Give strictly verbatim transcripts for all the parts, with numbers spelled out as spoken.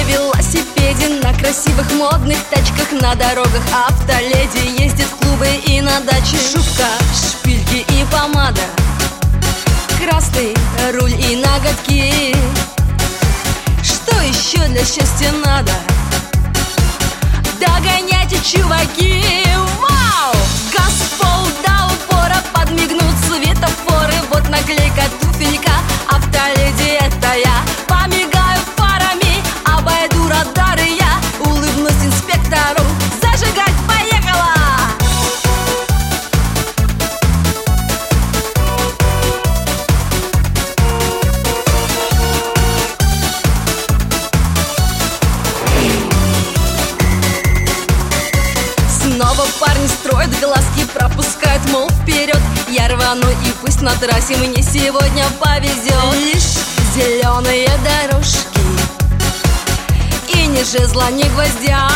велосипеде, на красивых модных тачках, на дорогах автоледи ездит в клубы и на даче. Шубка, шпильки и помада, красный руль и ноготки. Что еще для счастья надо? Догоняйте, чуваки! Вау! Газ в пол до упора, подмигнут светофоры. Вот наклейка туфелька, автоледи это я. Помигаю фарами, обойду радары я. Улыбнусь инспектору, зажигать поехала! Снова парни строят глазки, пропускают, мол, вперед. Я рвану, и пусть на трассе мне сегодня повезет. Лишь зеленые дорожки и ни жезла, ни гвоздя.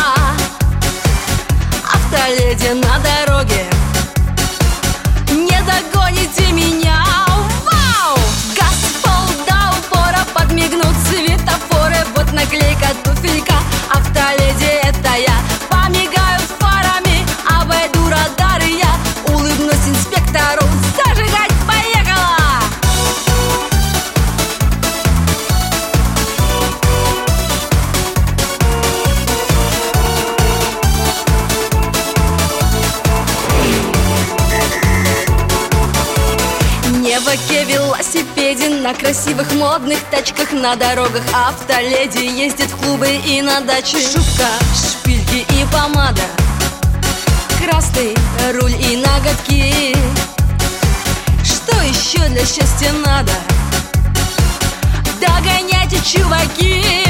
Автоледи на дороге, не догоните меня. Вау! Газ в пол до упора, подмигнут светофоры. Вот наклейка туфелька, автоледи это я. Помигаю фарами, обойду радары я. Улыбнусь инспектору, зажигать поехала! Не в оке велосипеде, на красивых модных тачках, на дорогах автоледи ездит в клубы и на даче. Шубка, шпильки и помада, красный руль и ноготки. Что еще для счастья надо? Догоняйте, чуваки!